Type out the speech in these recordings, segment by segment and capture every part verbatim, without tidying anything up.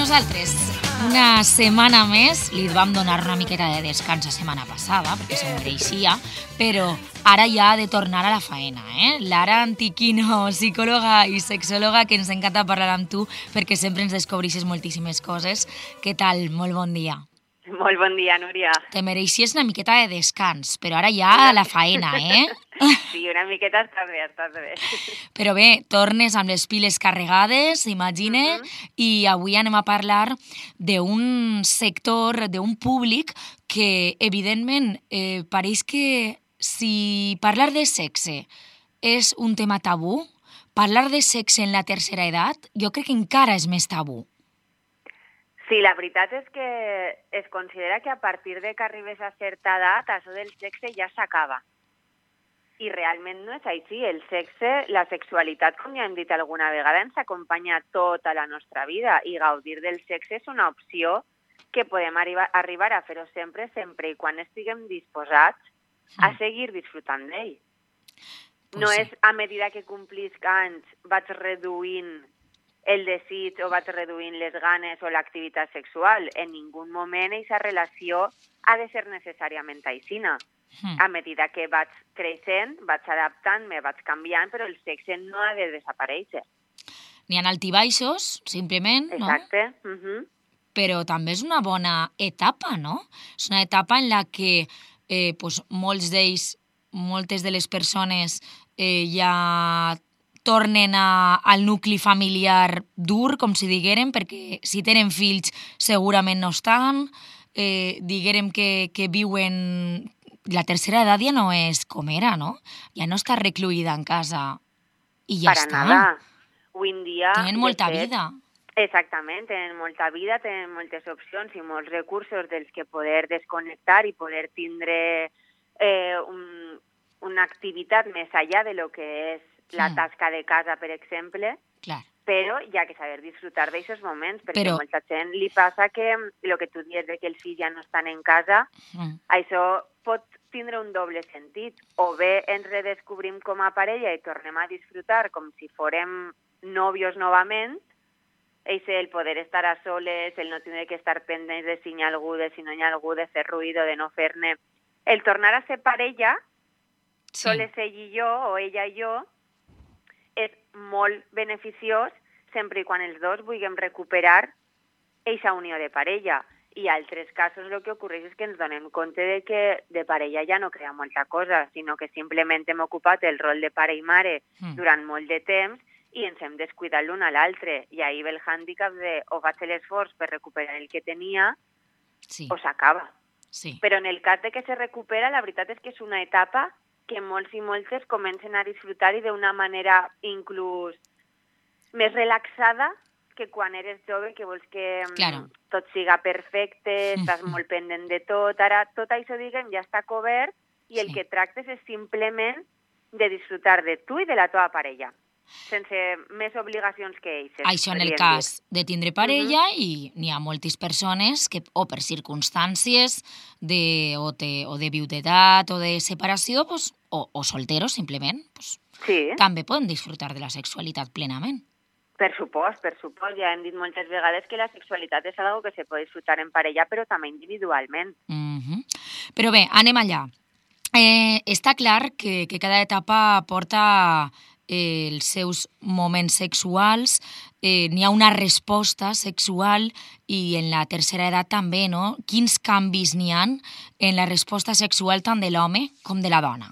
Nosaltres, una setmana més, li vam donar una miqueta de descans la setmana passada, perquè s'ho mereixia, però ara ja ha de tornar a la faena, eh? Lara Antiquino, psicòloga i sexòloga, que ens encanta parlar amb tu, perquè sempre ens descobreixes moltíssimes coses. Què tal? Molt bon dia. Molt bon dia, Núria. Te mereixies una miqueta de descans, però ara ja a la faena, eh? Sí, una miqueta estàs bé, estàs bé. Però bé, tornes amb les piles carregades, imagine, uh -huh. i avui anem a parlar d'un sector, d'un públic que, evidentment, eh, pareix que si parlar de sexe és un tema tabú, parlar de sexe en la tercera edat jo crec que encara és més tabú. Sí, la veritat és que es considera que a partir de que arribes a certa edat, això del sexe ja s'acaba. I realment no és així. El sexe, la sexualitat, com ja hem dit alguna vegada, ens acompanya tota la nostra vida i gaudir del sexe és una opció que podem arribar, arribar a fer-ho sempre, sempre i quan estiguem disposats a seguir disfrutant d'ell. Pues no sí. és a medida que complisc anys vaig reduint el desig o vaig reduint les ganes o l'activitat sexual. En ningú moment aquesta relació ha de ser necessàriament aixina. Mm. A medida que vaig creixent, vaig adaptant, me vaig canviant, però el sexe no ha de desaparèixer. N'hi ha altibaixos, simplement, no? Exacte. Uh -huh. Però també és una bona etapa, no? És una etapa en la que eh, pues, molts d'ells, moltes de les persones eh, ja tornen a, al nucli familiar dur, com si diguérem, perquè si tenen fills segurament no estan, eh, diguérem que, que viuen... La tercera edat ja no és com era, no? Ja no està recluïda en casa i ja Para està. nada. Avui en dia... Tenen molta fet, vida. Exactament, tenen molta vida, tenen moltes opcions i molts recursos dels que poder desconnectar i poder tindre eh, un, una activitat més allà de lo que és la Mm. tasca de casa, per exemple, Clar. però hi ha que saber disfrutar d'aquests moments, perquè Però- a molta gent li passa que el que tu dius de que els fills ja no estan en casa, Mm. això pot tindre un doble sentit. O bé ens redescobrim com a parella i tornem a disfrutar com si fórem nòvios novament, és el poder estar a soles, el no tindre que estar pendents de si hi ha algú, de si no hi ha algú, de fer ruïdo, de no fer-ne. El tornar a ser parella, Sí. soles ell i jo, o ella i jo, és molt beneficiós sempre i quan els dos vulguem recuperar eixa unió de parella. I en altres casos el que ocorreix és que ens donem compte de que de parella ja no crea molta cosa, sinó que simplement hem ocupat el rol de pare i mare Mm. durant molt de temps i ens hem descuidat l'un a l'altre. I ahir ve el hàndicap de o faig l'esforç per recuperar el que tenia Sí, o s'acaba. sí. Però en el cas de que se recupera, la veritat és que és una etapa que molts i moltes comencen a disfrutar i d'una manera inclús més relaxada que quan eres jove, que vols que mm, Claro. tot siga perfecte, estàs molt pendent de tot. Ara tot això, diguem, ja està cobert i el Sí. que tractes és simplement de disfrutar de tu i de la teva parella, sense més obligacions que ells. Això en el podríem cas de tindre parella, Mhm. i n'hi ha moltes persones que, o per circumstàncies de, o, de, o de viudetat o de separació, pues, o, o solteros, simplement, pues, dir. Sí. també poden disfrutar de la sexualitat plenament. Per supost, per supost. Ja hem dit moltes vegades que la sexualitat és algo que se pot disfrutar en parella, però també individualment. Mhm. Però bé, anem allà. Eh, està clar que, que cada etapa porta eh, els seus moments sexuals, eh, n'hi ha una resposta sexual i en la tercera edat també, no? Quins canvis n'hi ha en la resposta sexual tant de l'home com de la dona?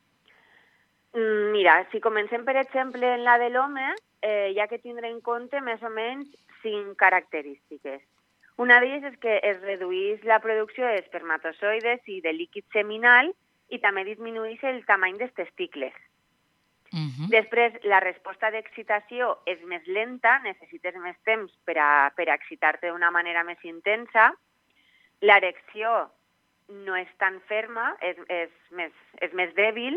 Mm, Mira, si comencem, per exemple, en la de l'home, eh, hi ha que tindre en compte més o menys cinc característiques. Una d'elles és que es redueix la producció d'espermatozoides i de líquid seminal i també disminueix el tamany dels testicles. Mhm. Després, la resposta d'excitació és més lenta, necessites més temps per a, per a excitar-te d'una manera més intensa. L'erecció no és tan ferma, és, és, més, és més dèbil.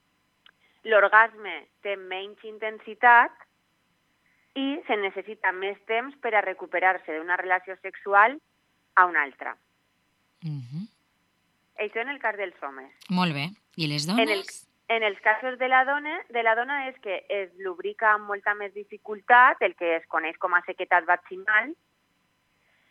L'orgasme té menys intensitat i se necessita més temps per a recuperar-se d'una relació sexual a una altra. Mhm. Això en el cas dels homes. Molt bé. I les En, el, dones? en els casos de la dona, de la dona és que es lubrica amb molta més dificultat, el que es coneix com a sequetat vaginal,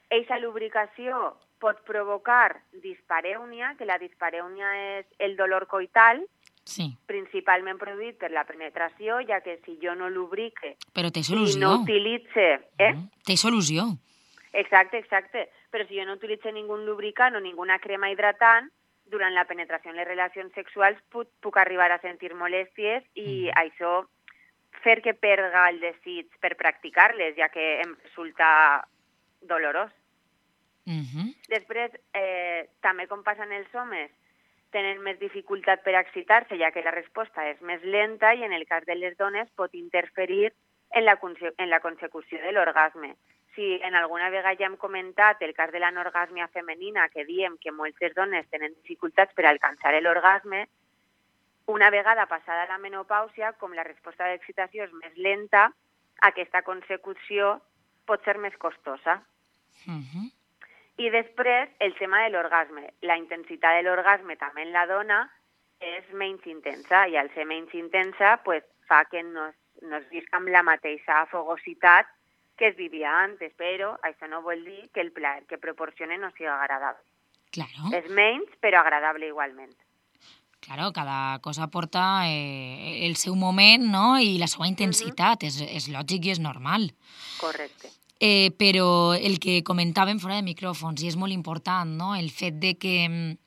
Eixa lubricació pot provocar disparèunia, que la disparèunia és el dolor coital, Sí. principalment produït per la penetració, ja que si jo no lubrique Però té i solució. no utilitze... Eh? Mm. Té solució. Exacte, exacte. Però si jo no utilitzo ningú lubricant o ninguna crema hidratant, durant la penetració en les relacions sexuals puc, puc arribar a sentir molèsties i mm. això fer que perga el desig per practicar-les, ja que em resulta dolorós. Mm-hmm. Després, eh, també com passa en els homes, tenen més dificultat per excitar-se, ja que la resposta és més lenta i en el cas de les dones pot interferir en la, en la consecució de l'orgasme. Si en alguna vegada ja hem comentat el cas de l'anorgàsmia femenina, que diem que moltes dones tenen dificultats per alcançar l'orgasme, una vegada passada la menopàusia, com la resposta d'excitació és més lenta, aquesta consecució pot ser més costosa. Mm-hmm. I després, el tema de l'orgasme. La intensitat de l'orgasme també en la dona és menys intensa, i al ser menys intensa pues, fa que no es, no es visca amb la mateixa fogositat que es vivia antes, però això no vol dir que el plaer que proporciona no sigui agradable. Claro. És menys, però agradable igualment. Claro, cada cosa porta eh, el seu moment, no?, i la seva intensitat, uh-huh. és, és lògic i és normal. Correcte. Eh, però el que comentàvem fora de micròfons, i és molt important, no?, el fet de que,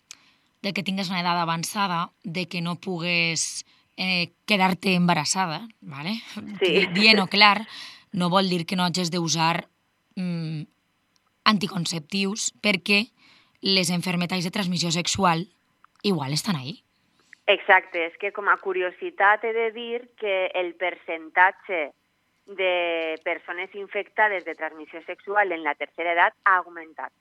de que tingues una edat avançada, de que no pugues eh, quedar-te embarassada, ¿vale? Sí. Dient-ho clar, no vol dir que no hagis d'usar mm, anticonceptius, perquè les enfermetats de transmissió sexual igual estan ahí. Exacte, és que com a curiositat he de dir que el percentatge de persones infectades de transmissió sexual en la tercera edat ha augmentat.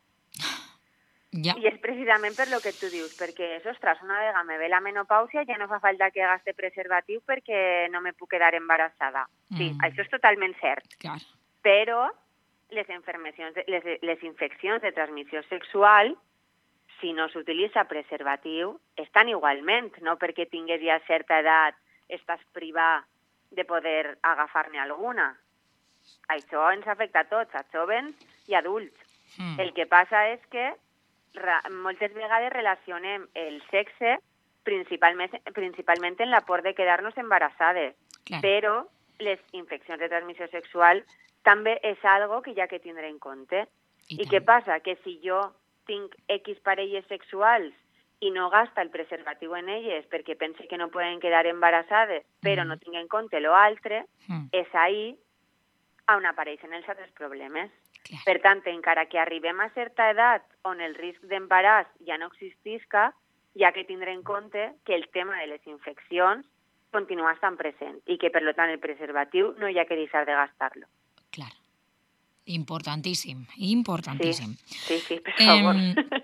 Ja. I és precisament per lo que tu dius, perquè, ostres, una vegada me ve la menopàusia ja no fa falta que gaste preservatiu perquè no me puc quedar embarassada. Sí, mm. això és totalment cert. Clar. Però les, les, les infeccions de transmissió sexual, si no s'utilitza preservatiu, estan igualment, no perquè tingues ja certa edat, estàs privat de poder agafar-ne alguna. Això ens afecta a tots, a jovens i adults. Mm. El que passa és que moltes vegades relacionem el sexe principalment, principalment en la por de quedar-nos embarassades, claro. Però les infeccions de transmissió sexual també és algo que hi ha que tindre en compte. I, I què passa? Que si jo tinc X parelles sexuals i no gasta el preservatiu en elles perquè pense que no poden quedar embarassades, però mm. no tinc en compte l'altre, mm. és ahí on apareixen els altres problemes. Clar. Per tant, encara que arribem a certa edat on el risc d'embaràs ja no existisca, hi ha que tindre en compte que el tema de les infeccions continua estant present i que, per tant, el preservatiu no hi ha que deixar de gastar-lo. Clar. Importantíssim, importantíssim. Sí, sí, sí per favor. Eh,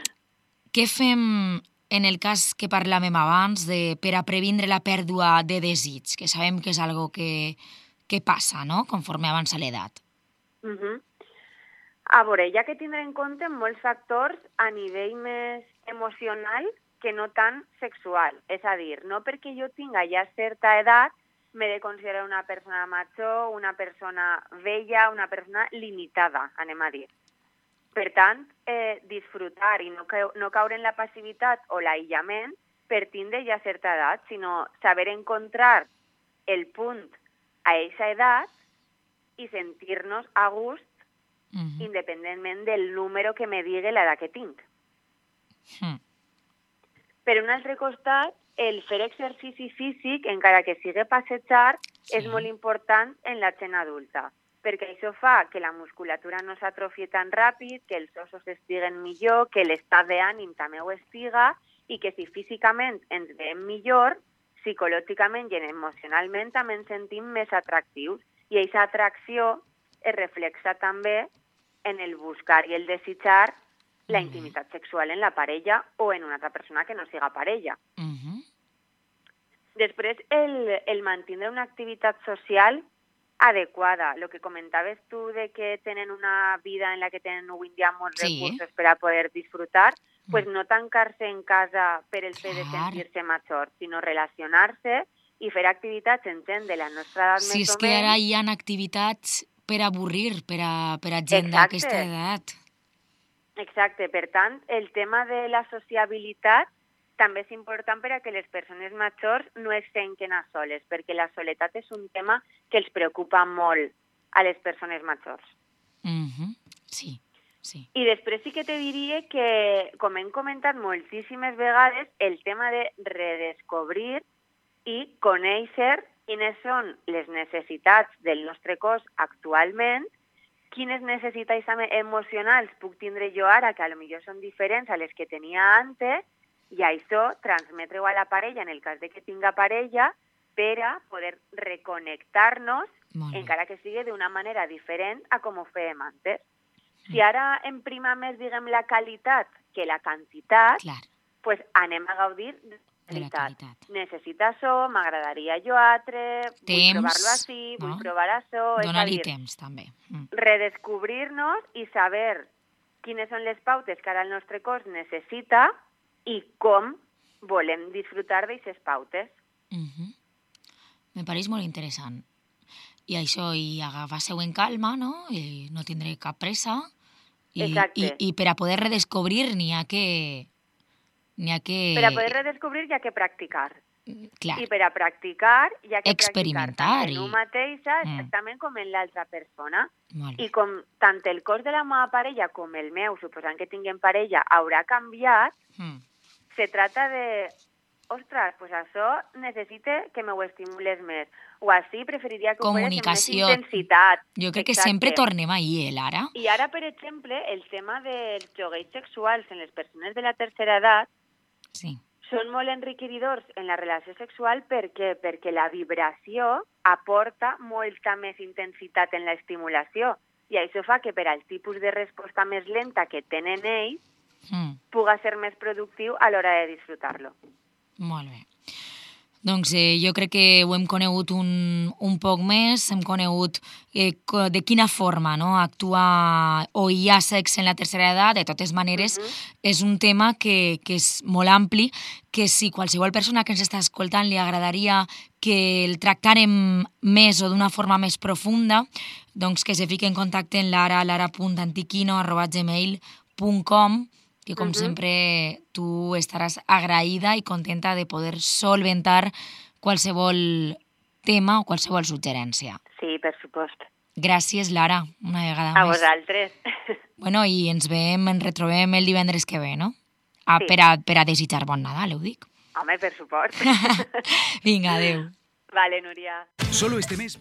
què fem en el cas que parlàvem abans de, per a previndre la pèrdua de desig, que sabem que és algo que, que passa, no?, conforme avança l'edat? Uh-huh. A veure, hi ha que tindre en compte molts factors a nivell més emocional que no tan sexual. És a dir, no perquè jo tinga ja certa edat m'he de considerar una persona major, una persona vella, una persona limitada, anem a dir. Per tant, eh, disfrutar i no, ca no caure en la passivitat o l'aïllament per tindre ja certa edat, sinó saber encontrar el punt a aquesta edat i sentir-nos a gust uh-huh. independentment del número que me digui l'edat que tinc. Uh-huh. Per un altre costat, el fer exercici físic, encara que sigui passejar, sí. és molt important en la gent adulta, perquè això fa que la musculatura no s'atrofi tan ràpid, que els ossos estiguen millor, que l'estat d'ànim també ho estiga, i que si físicament ens veiem millor, psicològicament i emocionalment també ens sentim més atractius, i aquesta atracció es reflexa també en el buscar i el desitjar la intimitat sexual en la parella o en una altra persona que no siga parella. Uh-huh. Després, el, el mantenir una activitat social adequada. El que comentaves tu de que tenen una vida en la que tenen avui en dia molts sí. recursos per a poder disfrutar, mm. pues no tancar-se en casa per el fet de sentir-se major, sinó relacionar-se i fer activitats en gent de la nostra edat si més o menys. Si és que ara hi ha activitats per avorrir, per a, per a gent d'aquesta edat. Exacte, per tant, el tema de la sociabilitat també és important per a que les persones majors no es sentin a soles, perquè la soledat és un tema que els preocupa molt a les persones majors. Mm-hmm. Sí, sí. I després sí que te diria que, com hem comentat moltíssimes vegades, el tema de redescobrir i conèixer quines són les necessitats del nostre cos actualment, quines necessitats emocionals puc tindre jo ara, que potser són diferents a les que tenia antes, i això transmetre-ho a la parella, en el cas de que tinga parella, per a poder reconnectar-nos, encara que sigui d'una manera diferent a com ho fèiem antes. Si ara em prima més, diguem, la qualitat que la quantitat, Clar. pues anem a gaudir de De la qualitat. Necessita això, m'agradaria jo altre, vull Temps, provar-lo així, no? vull provar això... Donar-hi temps, també. Mm. Redescobrir-nos i saber quines són les pautes que ara el nostre cos necessita i com volem disfrutar d'aquestes pautes. Mm-hmm. Me pareix molt interessant. I això, i agafar-se-ho en calma, no? I no tindré cap pressa. I, Exacte. I, I per a poder redescobrir n'hi ha que... N'hi ha que... Per a poder redescobrir hi ha que practicar. Clar. I per a practicar hi ha que Experimentar practicar tant i- en una mateixa Mm. exactament com en l'altra persona. Molt bé. I com tant el cos de la meva parella com el meu, suposant que tinguem parella, haurà canviat, Mm. se trata de... Ostres, pues això necessita que m'ho estimules més. O així preferiria que ho fes amb més Comunicació. intensitat. Jo crec que Exacte. sempre tornem ahí, eh, Lara? I ara, per exemple, el tema dels jogueis sexuals en les persones de la tercera edat Sí. són molt enriquidors en la relació sexual perquè perquè la vibració aporta molta més intensitat en l'estimulació i això fa que per al tipus de resposta més lenta que tenen ells Mm. puga ser més productiu a l'hora de disfrutar-lo. Molt bé. Doncs eh, jo crec que ho hem conegut un, un poc més, hem conegut eh, co- de quina forma no, actua o hi ha sexe en la tercera edat. De totes maneres, Mhm. és un tema que, que és molt ampli, que si qualsevol persona que ens està escoltant li agradaria que el tractàrem més o d'una forma més profunda, doncs que se fique en contacte en lara, lara punt antiquino arroba gmail punt com, que com Mhm. sempre tu estaràs agraïda i contenta de poder solventar qualsevol tema o qualsevol suggerència. Sí, per supost. Gràcies, Lara, una vegada A més. vosaltres. Bueno, i ens veiem, ens retrobem el divendres que ve, no? Ah, Sí. per, a, per a desitjar bon Nadal, ho dic. Home, per supost. Vinga, adeu. Vale, Núria. Solo este mes